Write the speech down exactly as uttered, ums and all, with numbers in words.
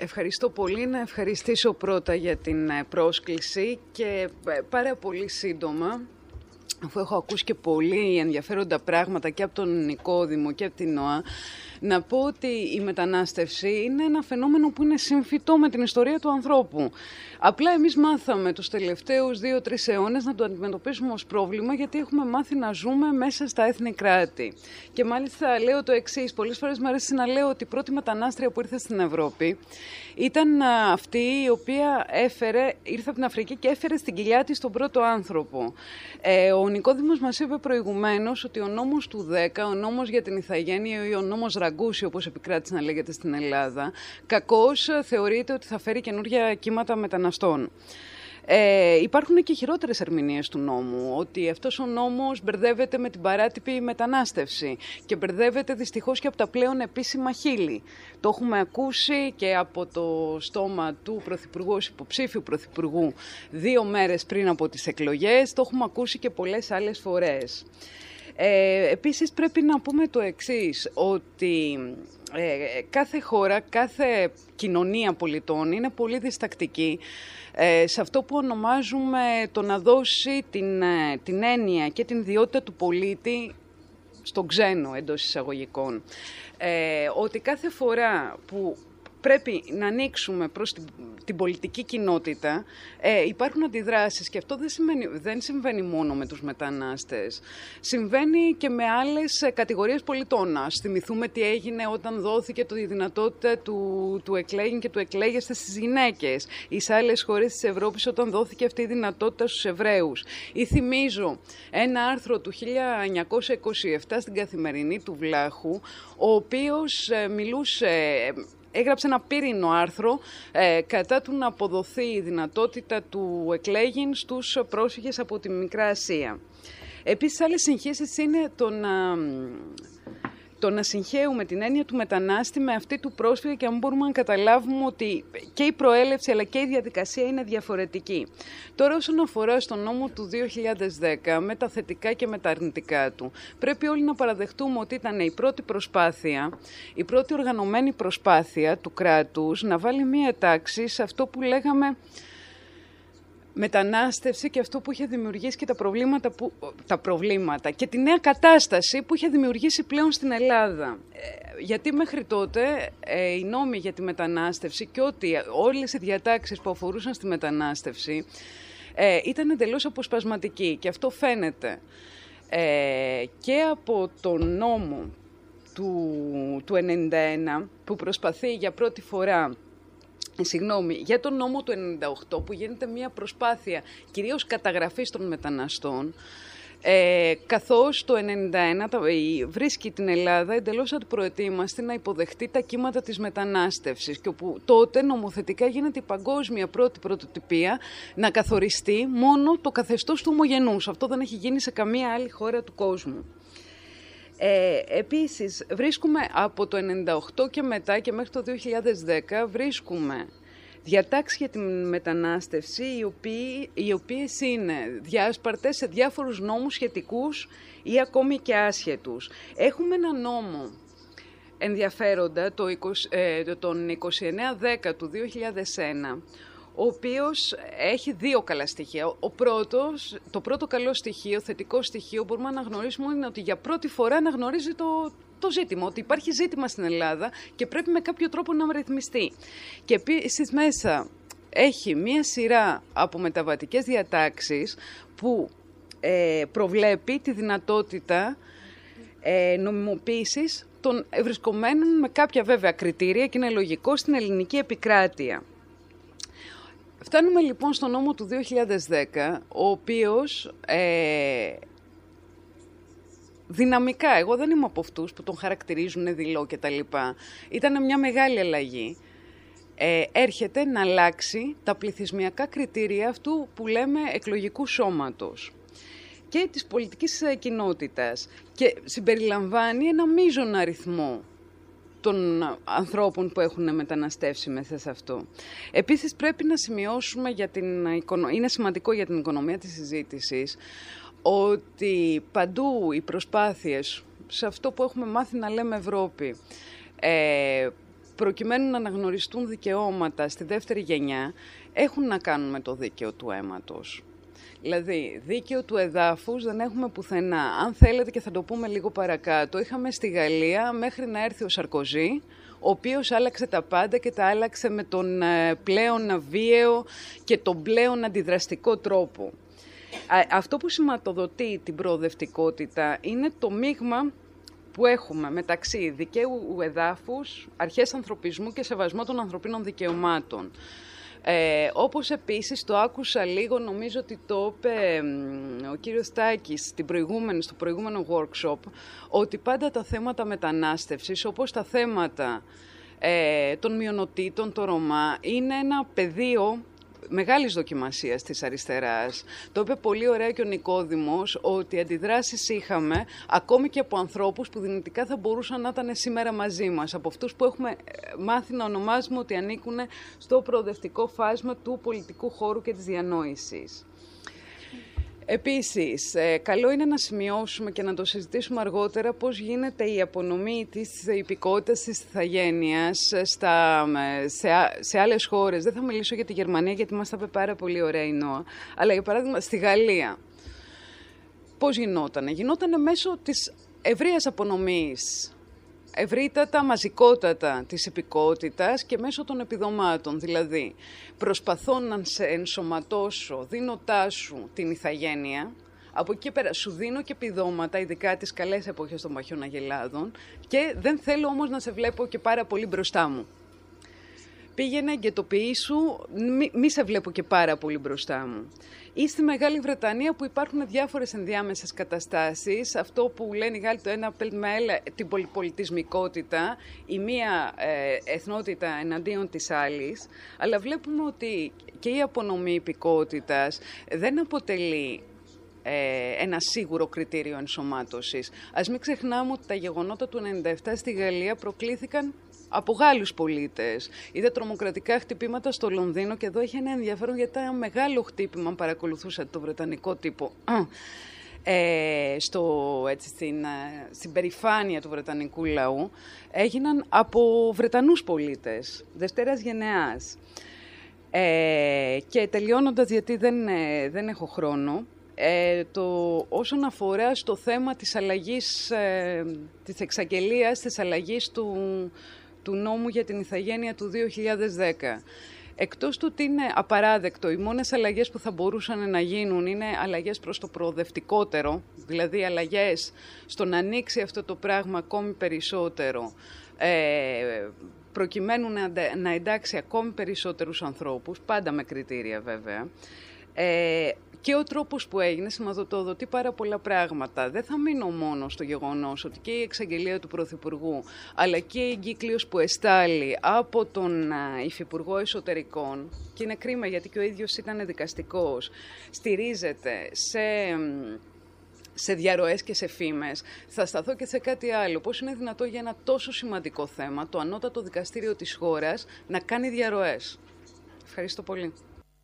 Ευχαριστώ πολύ. Να ευχαριστήσω πρώτα για την πρόσκληση και πάρα πολύ σύντομα, αφού έχω ακούσει και πολύ ενδιαφέροντα πράγματα και από τον Νικόδημο και από την ΝΟΑ, να πω ότι η μετανάστευση είναι ένα φαινόμενο που είναι συμφυτό με την ιστορία του ανθρώπου. Απλά εμείς μάθαμε τους τελευταίους δύο-τρεις αιώνες να το αντιμετωπίσουμε ως πρόβλημα, γιατί έχουμε μάθει να ζούμε μέσα στα έθνη κράτη. Και μάλιστα λέω το εξής, πολλές φορές μου αρέσει να λέω ότι η πρώτη μετανάστρια που ήρθε στην Ευρώπη ήταν αυτή η οποία έφερε, ήρθε από την Αφρική και έφερε στην κοιλιά της τον πρώτο άνθρωπο. Ε, ο Νικόδημος μας είπε προηγουμένως ότι ο νόμος του δέκα, ο νόμος για την ηθαγένεια ή ο νόμος Ραγκούσι, όπως επικράτησε να λέγεται στην Ελλάδα, κακώς θεωρείται ότι θα φέρει καινούργια κύματα μεταναστών. Ε, υπάρχουν και χειρότερες ερμηνείες του νόμου, ότι αυτός ο νόμος μπερδεύεται με την παράτυπη μετανάστευση και μπερδεύεται δυστυχώς και από τα πλέον επίσημα χείλη. Το έχουμε ακούσει και από το στόμα του Πρωθυπουργού, υποψήφιου Πρωθυπουργού, δύο μέρες πριν από τις εκλογές, το έχουμε ακούσει και πολλές άλλες φορές. Ε, επίσης πρέπει να πούμε το εξής, ότι ε, κάθε χώρα, κάθε κοινωνία πολιτών είναι πολύ διστακτική ε, σε αυτό που ονομάζουμε το να δώσει την, ε, την έννοια και την ιδιότητα του πολίτη στον ξένο, εντός εισαγωγικών. Ε, ότι κάθε φορά που πρέπει να ανοίξουμε προς την, την πολιτική κοινότητα, ε, υπάρχουν αντιδράσεις και αυτό δεν, σημαίνει, δεν συμβαίνει μόνο με τους μετανάστες. Συμβαίνει και με άλλες κατηγορίες πολιτών. Ας θυμηθούμε τι έγινε όταν δόθηκε το, η δυνατότητα του, του εκλέγην και του εκλέγεστε στις γυναίκες, ή σε άλλες χώρες της Ευρώπης όταν δόθηκε αυτή η δυνατότητα στους Εβραίους. Ή θυμίζω ένα άρθρο του χίλια εννιακόσια είκοσι επτά στην Καθημερινή του Βλάχου, ο οποίος ε, μιλούσε... Έγραψε ένα πύρινο άρθρο ε, κατά του να αποδοθεί η δυνατότητα του εκλέγην στους πρόσφυγες από τη Μικρά Ασία. Επίσης, άλλες συγχύσεις είναι το να, το να συγχέουμε την έννοια του μετανάστη με αυτή του πρόσφυγα και αν μπορούμε να καταλάβουμε ότι και η προέλευση αλλά και η διαδικασία είναι διαφορετική. Τώρα, όσον αφορά στον νόμο του δύο χιλιάδες δέκα, με τα θετικά και με τα αρνητικά του, πρέπει όλοι να παραδεχτούμε ότι ήταν η πρώτη προσπάθεια, η πρώτη οργανωμένη προσπάθεια του κράτους να βάλει μία τάξη σε αυτό που λέγαμε μετανάστευση και αυτό που είχε δημιουργήσει και τα προβλήματα, που, τα προβλήματα και τη νέα κατάσταση που είχε δημιουργήσει πλέον στην Ελλάδα. Ε, γιατί μέχρι τότε ε, οι νόμοι για τη μετανάστευση και ότι όλες οι διατάξεις που αφορούσαν στη μετανάστευση ε, ήταν εντελώς αποσπασματικοί και αυτό φαίνεται ε, και από τον νόμο του, του ενενήντα ένα που προσπαθεί για πρώτη φορά Συγγνώμη, για τον νόμο του ενενήντα οκτώ που γίνεται μια προσπάθεια κυρίως καταγραφής των μεταναστών, ε, καθώς το ενενήντα ένα βρίσκει την Ελλάδα εντελώς αντιπροετοίμαστη να υποδεχτεί τα κύματα της μετανάστευσης και όπου τότε νομοθετικά γίνεται η παγκόσμια πρώτη πρωτοτυπία να καθοριστεί μόνο το καθεστώς του ομογενούς. Αυτό δεν έχει γίνει σε καμία άλλη χώρα του κόσμου. Ε, επίσης, βρίσκουμε από το ενενήντα οκτώ και μετά και μέχρι το δύο χιλιάδες δέκα βρίσκουμε διατάξεις για τη μετανάστευση οι, οποίοι, οι οποίες είναι διάσπαρτες σε διάφορους νόμους σχετικούς ή ακόμη και άσχετους. Έχουμε ένα νόμο ενδιαφέροντα, το είκοσι, ε, τον είκοσι εννέα δέκα του δύο χιλιάδες ένα, ο οποίος έχει δύο καλά στοιχεία. Ο πρώτος, το πρώτο καλό στοιχείο, θετικό στοιχείο, μπορούμε να αναγνωρίσουμε είναι ότι για πρώτη φορά αναγνωρίζει το, το ζήτημα, ότι υπάρχει ζήτημα στην Ελλάδα και πρέπει με κάποιο τρόπο να ρυθμιστεί. Και επίσης μέσα έχει μία σειρά από μεταβατικές διατάξεις που ε, προβλέπει τη δυνατότητα ε, νομιμοποίησης των ευρισκομένων με κάποια βέβαια κριτήρια και είναι λογικό στην ελληνική επικράτεια. Φτάνουμε λοιπόν στον νόμο του δύο χιλιάδες δέκα, ο οποίος ε, δυναμικά, εγώ δεν είμαι από αυτούς που τον χαρακτηρίζουν δειλό και τα λοιπά, ήταν μια μεγάλη αλλαγή. Ε, έρχεται να αλλάξει τα πληθυσμιακά κριτήρια αυτού που λέμε εκλογικού σώματος και της πολιτικής κοινότητας και συμπεριλαμβάνει ένα μείζον αριθμό των ανθρώπων που έχουν μεταναστεύσει μέσα σε αυτό. Επίσης πρέπει να σημειώσουμε, για την, είναι σημαντικό για την οικονομία της συζήτησης, ότι παντού οι προσπάθειες, σε αυτό που έχουμε μάθει να λέμε Ευρώπη, ε, προκειμένου να αναγνωριστούν δικαιώματα στη δεύτερη γενιά, έχουν να κάνουν με το δίκαιο του αίματος. Δηλαδή, δίκαιο του εδάφους δεν έχουμε πουθενά. Αν θέλετε, και θα το πούμε λίγο παρακάτω, είχαμε στη Γαλλία μέχρι να έρθει ο Σαρκοζή, ο οποίος άλλαξε τα πάντα και τα άλλαξε με τον πλέον αβίαιο και τον πλέον αντιδραστικό τρόπο. Αυτό που σηματοδοτεί την προοδευτικότητα είναι το μείγμα που έχουμε μεταξύ δικαίου εδάφους, αρχές ανθρωπισμού και σεβασμό των ανθρωπίνων δικαιωμάτων. Ε, όπως επίσης το άκουσα λίγο, νομίζω ότι το είπε ο κύριος Τάκης στην προηγούμενη, στο προηγούμενο workshop, ότι πάντα τα θέματα μετανάστευσης, όπως τα θέματα ε, των μειονοτήτων, το Ρωμά, είναι ένα πεδίο μεγάλης δοκιμασίας της αριστεράς. Το είπε πολύ ωραία και ο Νικόδημος, ότι αντιδράσεις είχαμε ακόμη και από ανθρώπους που δυνητικά θα μπορούσαν να ήταν σήμερα μαζί μας, από αυτούς που έχουμε μάθει να ονομάζουμε ότι ανήκουν στο προοδευτικό φάσμα του πολιτικού χώρου και της διανόησης. Επίσης, ε, καλό είναι να σημειώσουμε και να το συζητήσουμε αργότερα πώς γίνεται η απονομή της υπηκότητας της ηθαγένειας στα, σε, σε άλλες χώρες. Δεν θα μιλήσω για τη Γερμανία, γιατί μας τα είπε πάρα πολύ ωραία η Νόα, αλλά για παράδειγμα στη Γαλλία. Πώς γινότανε? Γινότανε μέσω της ευρείας απονομής, ευρύτατα, μαζικότατα της υπηκότητας και μέσω των επιδομάτων. Δηλαδή, προσπαθώ να σε ενσωματώσω, δίνοντάς σου την ηθαγένεια, από εκεί πέρα σου δίνω και επιδόματα, ειδικά τις καλές εποχές των Παχιών Αγελάδων, και δεν θέλω όμως να σε βλέπω και πάρα πολύ μπροστά μου. Πήγαινε, εγκαιτοποιήσου, μη, μη σε βλέπω και πάρα πολύ μπροστά μου. Ή στη Μεγάλη Βρετανία, που υπάρχουν διάφορες ενδιάμεσες καταστάσεις, αυτό που λένε οι Γάλλοι το ένα πελμέλ, την πολυπολιτισμικότητα, η μία ε, εθνότητα εναντίον της άλλης, αλλά βλέπουμε ότι και η απονομή υπηκότητας δεν αποτελεί ε, ένα σίγουρο κριτήριο ενσωμάτωσης. Ας μην ξεχνάμε ότι τα γεγονότα του ενενήντα επτά στη Γαλλία προκλήθηκαν από Γάλλους πολίτες. Είδα τρομοκρατικά χτυπήματα στο Λονδίνο, και εδώ έχει ένα ενδιαφέρον, γιατί ήταν ένα μεγάλο χτύπημα, αν παρακολουθούσατε το βρετανικό τύπο, ε, στο, έτσι, στην, στην περηφάνεια του βρετανικού λαού, έγιναν από Βρετανούς πολίτες, δευτέρας γενεάς. Ε, και τελειώνοντας, γιατί δεν, ε, δεν έχω χρόνο, Ε, το, όσον αφορά στο θέμα της αλλαγής, ε, της εξαγγελίας, της αλλαγής του, του νόμου για την ηθαγένεια του δύο χιλιάδες δέκα. Εκτός του ότι είναι απαράδεκτο, οι μόνες αλλαγές που θα μπορούσαν να γίνουν είναι αλλαγές προς το προοδευτικότερο, δηλαδή αλλαγές στο να ανοίξει αυτό το πράγμα ακόμη περισσότερο, ε, προκειμένου να, να εντάξει ακόμη περισσότερους ανθρώπους, πάντα με κριτήρια βέβαια. Ε, Και ο τρόπος που έγινε σηματοδοτεί πάρα πολλά πράγματα. Δεν θα μείνω μόνο στο γεγονός ότι και η εξαγγελία του Πρωθυπουργού, αλλά και η εγκύκλειος που εστάλει από τον Υφυπουργό Εσωτερικών, και είναι κρίμα γιατί και ο ίδιος ήταν δικαστικός, στηρίζεται σε, σε διαρροές και σε φήμες. Θα σταθώ και σε κάτι άλλο. Πώς είναι δυνατό για ένα τόσο σημαντικό θέμα, το ανώτατο δικαστήριο της χώρας, να κάνει διαρροές? Ευχαριστώ πολύ.